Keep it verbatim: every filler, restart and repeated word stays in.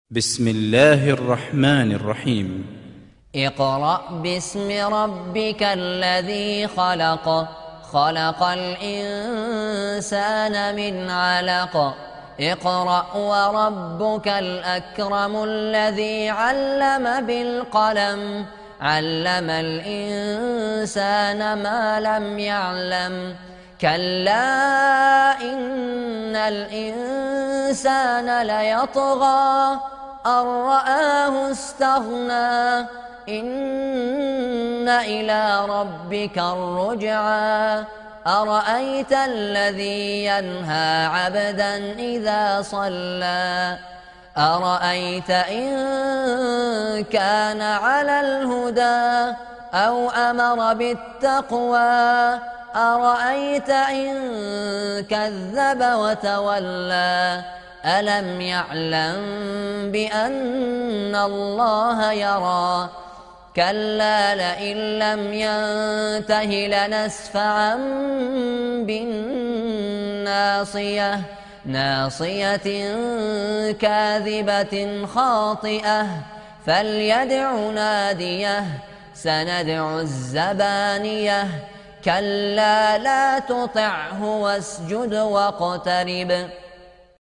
بسم الله الرحمن الرحيم. اقرأ باسم ربك الذي خلق خلق الإنسان من علق اقرأ وربك الأكرم الذي علم بالقلم علم الإنسان ما لم يعلم كلا إن الإنسان ليطغى أن رآه استغنى إن إلى ربك الرجعى أرأيت الذي ينهى عبدا إذا صلى أرأيت إن كان على الهدى أو أمر بالتقوى أرأيت إن كذب وتولى ألم يعلم بأن الله يرى كلا لئن لم ينته لنسفعا بالناصية ناصية كاذبة خاطئة فليدع ناديه سندع الزبانية كلا لا تطعه واسجد واقترب